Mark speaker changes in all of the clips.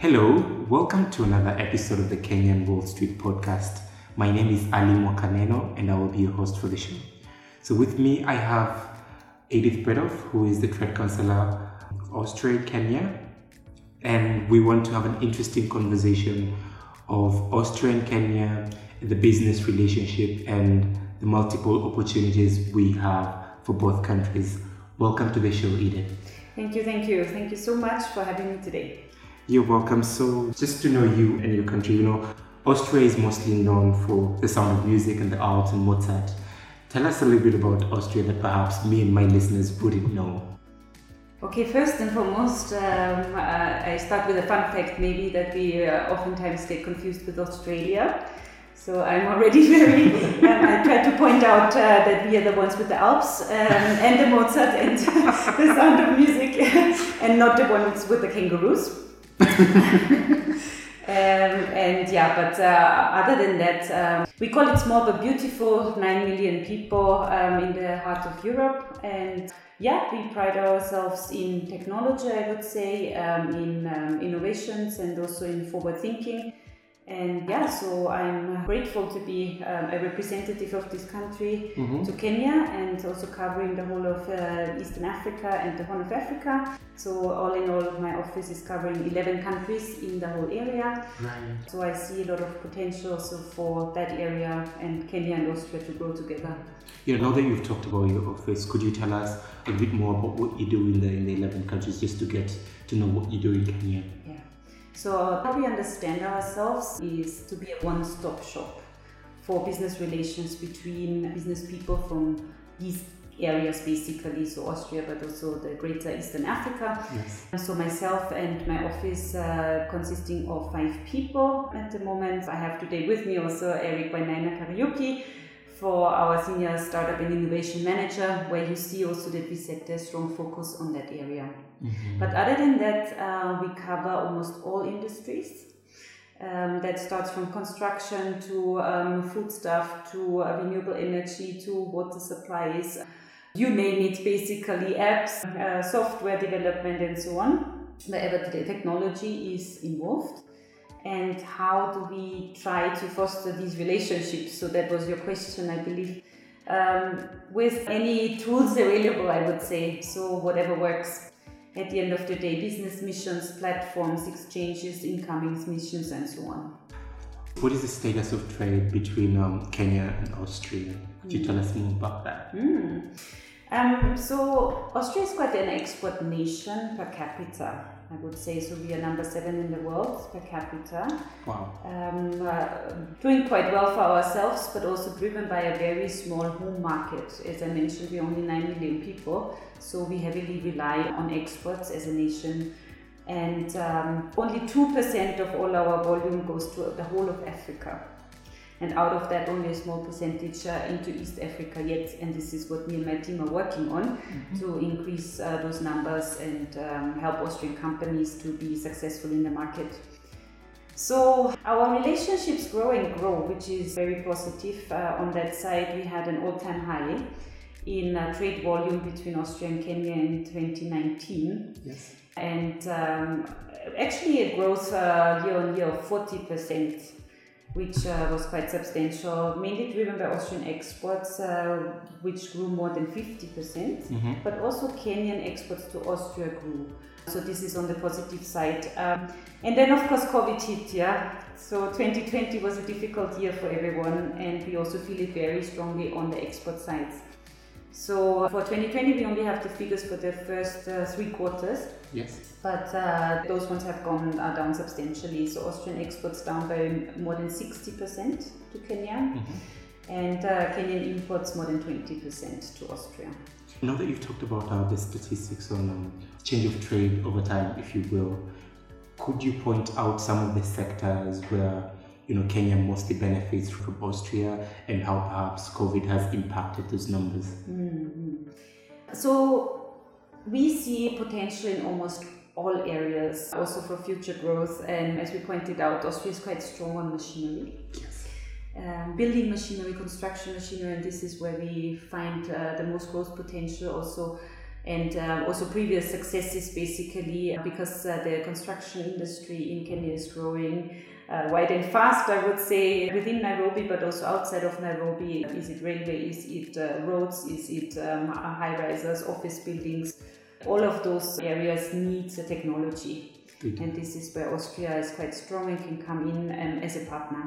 Speaker 1: Hello, welcome to another episode of the Kenyan Wall Street podcast. My name is Ali Mwakaneno and I will be your host for the show. So with me I have Edith Bredoff, who is the Trade Councillor of Austria, Kenya. And we want to have an interesting conversation of Austria and Kenya, the business relationship and the multiple opportunities we have for both countries. Welcome to the show, Edith.
Speaker 2: Thank you. Thank you so much for having me today.
Speaker 1: You're welcome. So just to know you and your country, Austria is mostly known for the sound of music and the arts and Mozart. Tell us a little bit about Austria that perhaps me and my listeners wouldn't know.
Speaker 2: Okay, first and foremost, I start with a fun fact maybe that we oftentimes get confused with Australia. So I'm already I try to point out that we are the ones with the Alps and the Mozart and the sound of music and not the ones with the kangaroos. Other than that, we call it small but beautiful, 9 million people in the heart of Europe. And we pride ourselves in technology, I would say, in innovations and also in forward thinking. And so I'm grateful to be a representative of this country to Kenya and also covering the whole of Eastern Africa and the Horn of Africa. So all in all, my office is covering 11 countries in the whole area.
Speaker 1: Right.
Speaker 2: So I see a lot of potential also for that area and Kenya and Austria to grow together.
Speaker 1: Now that you've talked about your office, could you tell us a bit more about what you do in the 11 countries, just to get to know what you do in Kenya?
Speaker 2: Yeah. So how we understand ourselves is to be a one-stop shop for business relations between business people from these areas basically, so Austria but also the greater Eastern Africa.
Speaker 1: Yes.
Speaker 2: So myself and my office consisting of 5 people at the moment. I have today with me also Eric Wainaina Kariuki for our senior startup and innovation manager, where you see also that we set a strong focus on that area. But other than that, we cover almost all industries. That starts from construction to foodstuff to renewable energy to water supplies. You name it, basically apps, software development and so on, wherever the technology is involved. And how do we try to foster these relationships? So that was your question, I believe. With any tools available, I would say, so whatever works. At the end of the day, business missions, platforms, exchanges, incoming missions, and so on.
Speaker 1: What is the status of trade between Kenya and Austria? Could you tell us more about that?
Speaker 2: So Austria is quite an export nation per capita, I would say. So we are number 7 in the world per capita.
Speaker 1: Wow.
Speaker 2: Doing quite well for ourselves, but also driven by a very small home market. As I mentioned, we're only 9 million people, so we heavily rely on exports as a nation. And only 2% of all our volume goes to the whole of Africa. And out of that, only a small percentage into East Africa yet. And this is what me and my team are working on to increase those numbers and help Austrian companies to be successful in the market. So our relationships grow and grow, which is very positive. On that side, we had an all-time high in trade volume between Austria and Kenya in 2019.
Speaker 1: Yes.
Speaker 2: And actually a growth year on year of 40%. Which was quite substantial, mainly driven by Austrian exports, which grew more than 50%, but also Kenyan exports to Austria grew. So this is on the positive side. And then of course COVID hit, So 2020 was a difficult year for everyone, and we also feel it very strongly on the export side. So for 2020 we only have the figures for the first 3 quarters.
Speaker 1: Yes.
Speaker 2: But those ones have gone down substantially. So Austrian exports down by more than 60% to Kenya, and Kenyan imports more than 20% to Austria.
Speaker 1: Now that you've talked about the statistics on change of trade over time, if you will, could you point out some of the sectors where Kenya mostly benefits from Austria and how perhaps COVID has impacted those numbers?
Speaker 2: So we see potential in almost all areas, also for future growth. And as we pointed out, Austria is quite strong on machinery.
Speaker 1: Yes.
Speaker 2: Building machinery, construction machinery, and this is where we find the most growth potential also And also previous successes, basically, because the construction industry in Kenya is growing wide and fast, I would say, within Nairobi, but also outside of Nairobi. Is it railway? Is it roads? Is it high-rises, office buildings? All of those areas need technology. And this is where Austria is quite strong and can come in as a partner.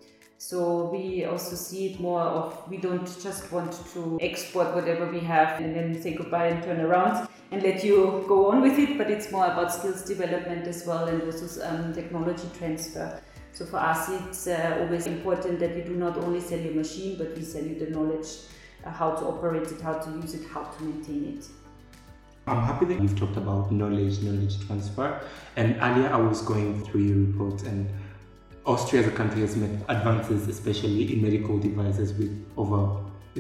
Speaker 2: So we also see it more of, we don't just want to export whatever we have and then say goodbye and turn around and let you go on with it, but it's more about skills development as well, and also technology transfer. So for us, it's always important that we do not only sell you a machine, but we sell you the knowledge, how to operate it, how to use it, how to maintain it.
Speaker 1: I'm happy that you've talked about knowledge transfer. And earlier I was going through your report, and Austria as a country has made advances, especially in medical devices, with over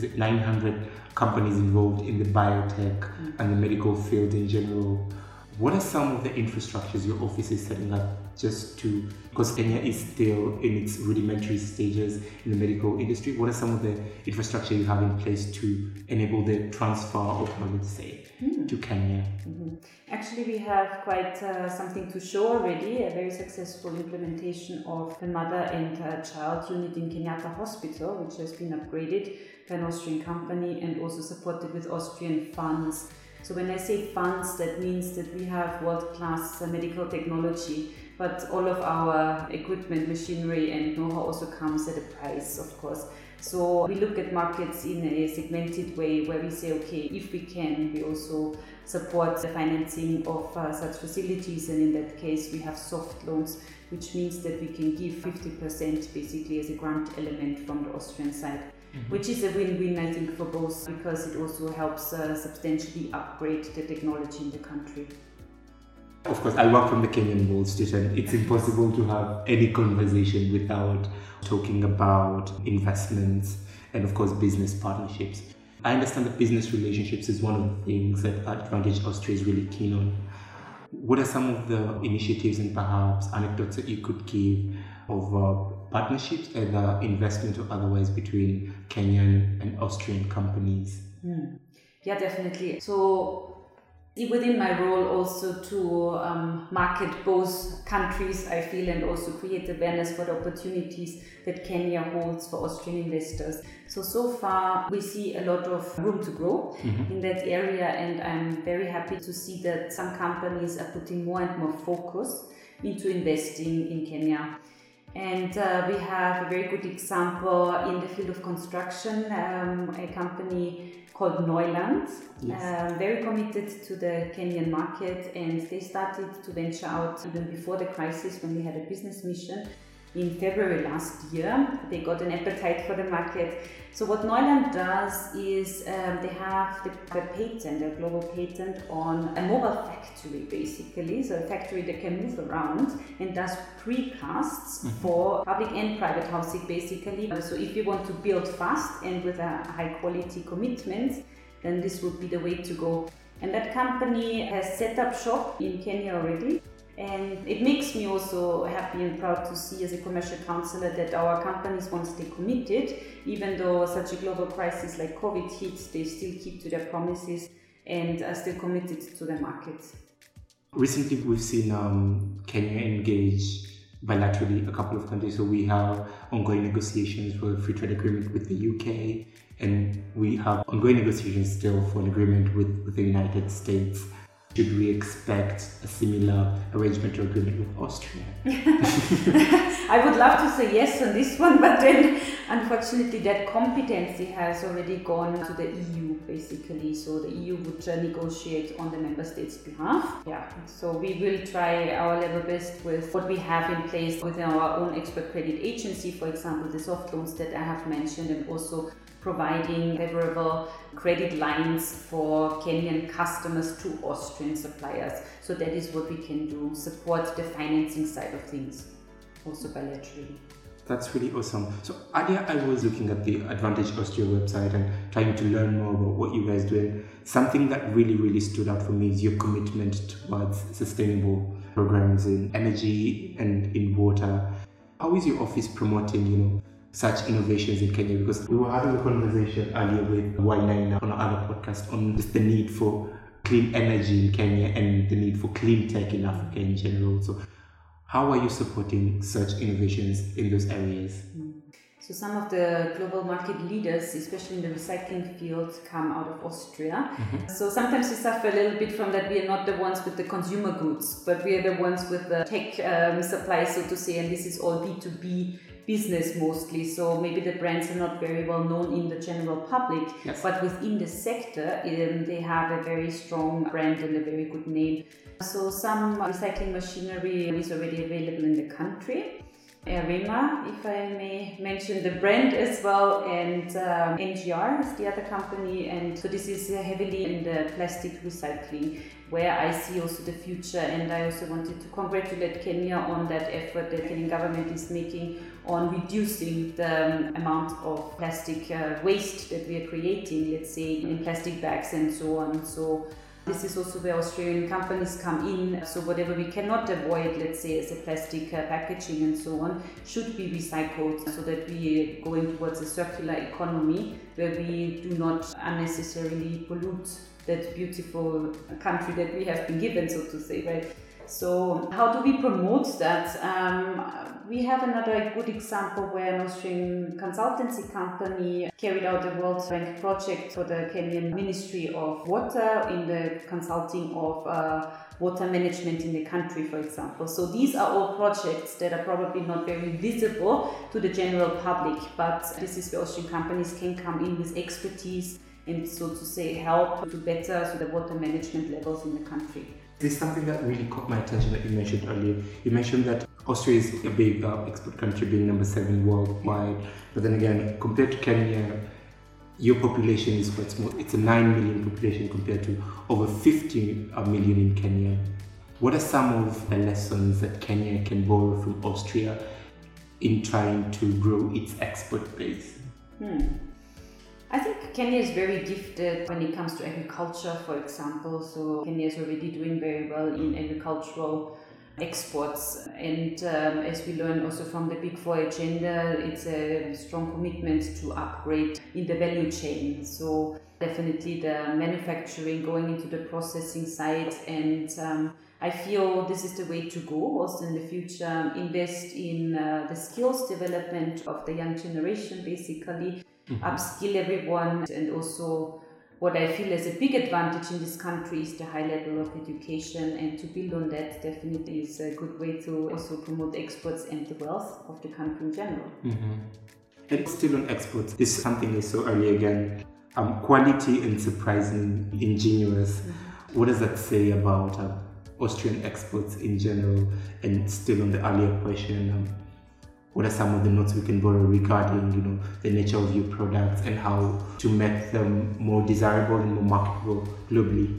Speaker 1: 900 companies involved in the biotech and the medical field in general. What are some of the infrastructures your office is setting up because Kenya is still in its rudimentary stages in the medical industry? What are some of the infrastructure you have in place to enable the transfer of knowledge, say, to Kenya?
Speaker 2: Actually, we have quite something to show already, a very successful implementation of the mother and child unit in Kenyatta Hospital, which has been upgraded by an Austrian company and also supported with Austrian funds. So when I say funds, that means that we have world-class medical technology, but all of our equipment, machinery and know-how also comes at a price, of course. So we look at markets in a segmented way where we say, okay, if we can, we also support the financing of such facilities, and in that case we have soft loans, which means that we can give 50% basically as a grant element from the Austrian side. Which is a win-win, I think, for both, because it also helps substantially upgrade the technology in the country.
Speaker 1: Of course, I work from the Kenyan Wall Street, and it's impossible to have any conversation without talking about investments and, of course, business partnerships. I understand that business relationships is one of the things that Advantage Austria is really keen on. What are some of the initiatives and perhaps anecdotes that you could give of partnerships, either investment or otherwise, between Kenyan and Austrian companies?
Speaker 2: Yeah, definitely. So within my role also to market both countries, I feel, and also create awareness for the opportunities that Kenya holds for Austrian investors. So far we see a lot of room to grow in that area, and I'm very happy to see that some companies are putting more and more focus into investing in Kenya. And we have a very good example in the field of construction, a company called Neuland, very committed to the Kenyan market, and they started to venture out even before the crisis when we had a business mission. In February last year, they got an appetite for the market. So what Neuland does is they have the patent, a global patent on a mobile factory, basically. So a factory that can move around and does precasts for public and private housing, basically. So if you want to build fast and with a high quality commitment, then this would be the way to go. And that company has set up shop in Kenya already. And it makes me also happy and proud to see as a commercial counsellor that our companies, once they committed, even though such a global crisis like COVID hits, they still keep to their promises and are still committed to the market.
Speaker 1: Recently, we've seen Kenya engage bilaterally a couple of countries. So we have ongoing negotiations for a free trade agreement with the UK, and we have ongoing negotiations still for an agreement with the United States. Should we expect a similar arrangement or agreement with Austria?
Speaker 2: I would love to say yes on this one, but then unfortunately that competency has already gone to the EU, basically. So the EU would negotiate on the member states' behalf. Yeah, so we will try our level best with what we have in place within our own expert credit agency, for example, the soft loans that I have mentioned, and also providing favorable credit lines for Kenyan customers to Austrian suppliers. So that is what we can do, support the financing side of things, also bilaterally.
Speaker 1: That's really awesome. So earlier I was looking at the Advantage Austria website and trying to learn more about what you guys do. Something that really stood out for me is your commitment towards sustainable programs in energy and in water. How is your office promoting, such innovations in Kenya? Because we were having a conversation earlier with Wainaina on our other podcast on just the need for clean energy in Kenya and the need for clean tech in Africa in general. So how are you supporting such innovations in those areas?
Speaker 2: So some of the global market leaders, especially in the recycling field, come out of Austria. So sometimes we suffer a little bit from that. We are not the ones with the consumer goods, but we are the ones with the tech supply, so to say, and this is all B2B business mostly. So maybe the brands are not very well known in the general public,
Speaker 1: Yes.
Speaker 2: but within the sector, they have a very strong brand and a very good name. So some recycling machinery is already available in the country. Arema, if I may mention the brand as well, and NGR is the other company, and so this is heavily in the plastic recycling, where I see also the future. And I also wanted to congratulate Kenya on that effort that the Kenyan government is making on reducing the amount of plastic waste that we are creating, let's say in plastic bags and so on. So this is also where Australian companies come in. So whatever we cannot avoid, let's say as a plastic packaging and so on, should be recycled, so that we are going towards a circular economy where we do not unnecessarily pollute that beautiful country that we have been given, so to say, right? So how do we promote that? We have another good example where an Austrian consultancy company carried out a World Bank project for the Kenyan Ministry of Water in the consulting of water management in the country, for example. So these are all projects that are probably not very visible to the general public, but this is where Austrian companies can come in with expertise and, so to say, help to better the water management levels in the country.
Speaker 1: There's something that really caught my attention that you mentioned earlier. You mentioned that Austria is a big export country, being number 7 worldwide. But then again, compared to Kenya, your population is quite small. It's a 9 million population compared to over 50 million in Kenya. What are some of the lessons that Kenya can borrow from Austria in trying to grow its export base?
Speaker 2: I think Kenya is very gifted when it comes to agriculture, for example. So Kenya is already doing very well in agricultural exports. And as we learn also from the Big Four agenda, it's a strong commitment to upgrade in the value chain. So definitely the manufacturing going into the processing side, and I feel this is the way to go also in the future. Invest in the skills development of the young generation, basically. Upskill everyone, and also what I feel as a big advantage in this country is the high level of education, and to build on that definitely is a good way to also promote exports and the wealth of the country in general.
Speaker 1: And still on exports, this is something I saw earlier again, quality and surprising, ingenious. What does that say about Austrian exports in general? And still on the earlier question, what are some of the notes we can borrow regarding, the nature of your products and how to make them more desirable and more marketable globally?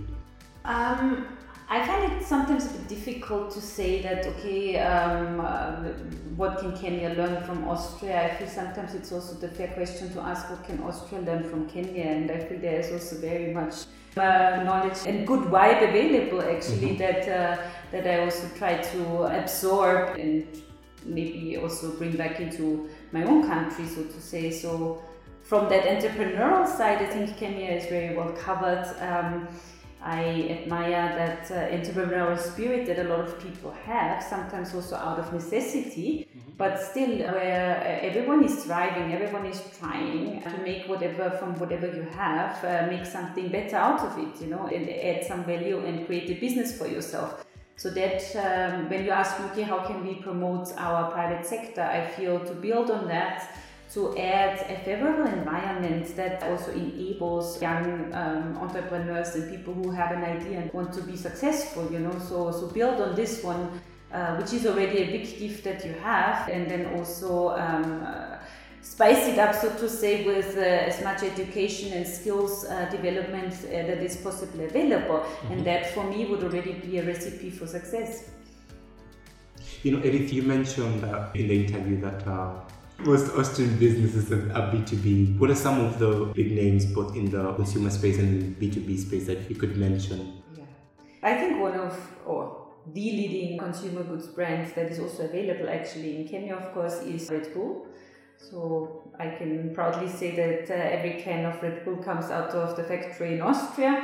Speaker 2: I find it sometimes a bit difficult to say that, okay, what can Kenya learn from Austria? I feel sometimes it's also the fair question to ask, what can Austria learn from Kenya? And I feel there is also very much knowledge and good vibe available, actually, that I also try to absorb and maybe also bring back into my own country, so to say. So from that entrepreneurial side, I think Kenya is very well covered. I admire that entrepreneurial spirit that a lot of people have, sometimes also out of necessity, but still where everyone is thriving, everyone is trying to make from whatever you have, make something better out of it, and add some value and create a business for yourself. So that when you ask me, okay, how can we promote our private sector, I feel to build on that, to add a favorable environment that also enables young entrepreneurs and people who have an idea and want to be successful, so build on this one, which is already a big gift that you have, and then also spice it up, so to say, with as much education and skills development that is possibly available. And that for me would already be a recipe for success.
Speaker 1: Edith, you mentioned in the interview that most Austrian businesses are B2B. What are some of the big names both in the consumer space and B2B space that you could mention?
Speaker 2: I think one of the leading consumer goods brands that is also available actually in Kenya, of course, is Red Bull. So I can proudly say that every can of Red Bull comes out of the factory in Austria.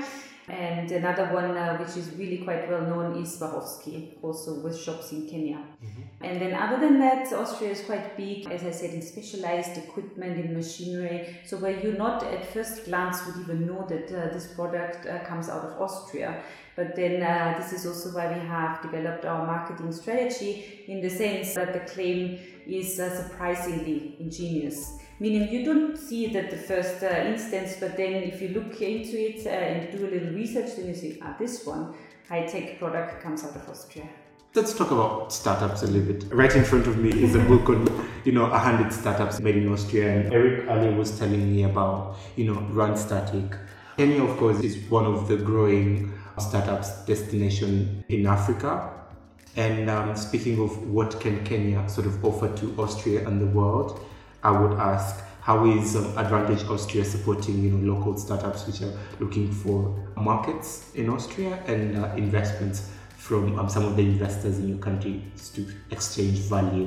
Speaker 2: And another one which is really quite well known is Swarovski, also with shops in Kenya. And then other than that, Austria is quite big, as I said, in specialized equipment, in machinery. So where you not at first glance would even know that this product comes out of Austria. But then this is also why we have developed our marketing strategy, in the sense that the claim is surprisingly ingenious. Meaning you don't see it at the first instance, but then if you look into it and do a little research, then you see, this one, high-tech product comes out of Austria.
Speaker 1: Let's talk about startups a little bit. Right in front of me is a book on, 100 startups made in Austria. And Eric earlier was telling me about, Randstad. Kenya, of course, is one of the growing startups destination in Africa. And speaking of what can Kenya sort of offer to Austria and the world, I would ask, how is Advantage Austria supporting local startups which are looking for markets in Austria and investments from some of the investors in your country to exchange value?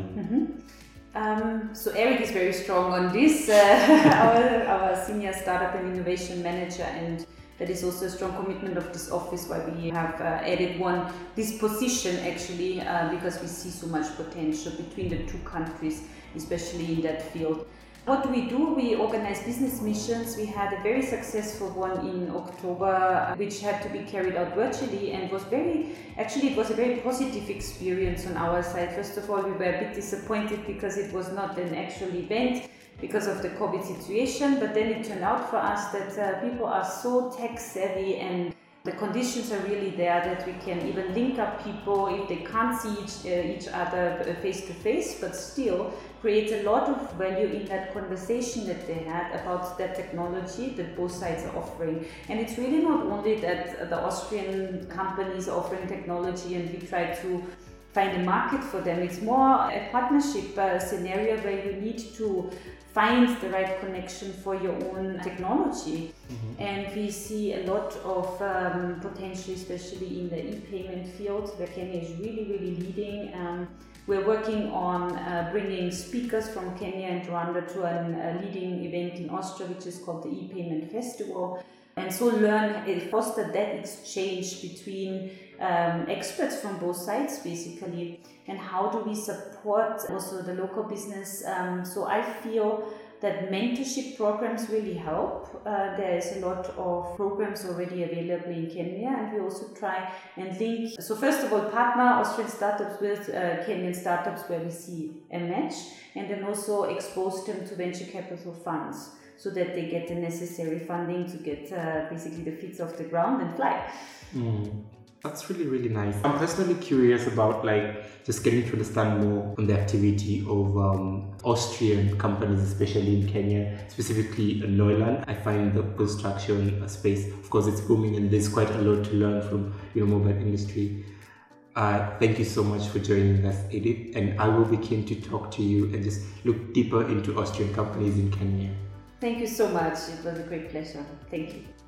Speaker 2: So Eric is very strong on this, our senior startup and innovation manager, and that is also a strong commitment of this office, why we have added this position actually, because we see so much potential between the two countries, especially in that field. What do? We organize business missions. We had a very successful one in October, which had to be carried out virtually, and it was a very positive experience on our side. First of all, we were a bit disappointed because it was not an actual event because of the COVID situation, but then it turned out for us that people are so tech savvy and the conditions are really there that we can even link up people if they can't see each other face to face, but still create a lot of value in that conversation that they had about that technology that both sides are offering. And it's really not only that the Austrian companies are offering technology and we try to find a market for them. It's more a partnership scenario where you need to find the right connection for your own technology. And we see a lot of potential, especially in the e-payment field, where Kenya is really, really leading. We're working on bringing speakers from Kenya and Rwanda to a leading event in Austria, which is called the e-payment festival. And so foster that exchange between experts from both sides, basically. And how do we support also the local business? So I feel that mentorship programs really help. There is a lot of programs already available in Kenya, and we also try and link. So first of all, partner Austrian startups with Kenyan startups where we see a match, and then also expose them to venture capital funds, so that they get the necessary funding to get basically the feet off the ground and fly.
Speaker 1: That's really, really nice. I'm personally curious about just getting to understand more on the activity of Austrian companies, especially in Kenya, specifically in Neuland. I find the construction space, of course, it's booming, and there's quite a lot to learn from mobile industry. Thank you so much for joining us, Edith, and I will be keen to talk to you and just look deeper into Austrian companies in Kenya.
Speaker 2: Thank you so much. It was a great pleasure. Thank you.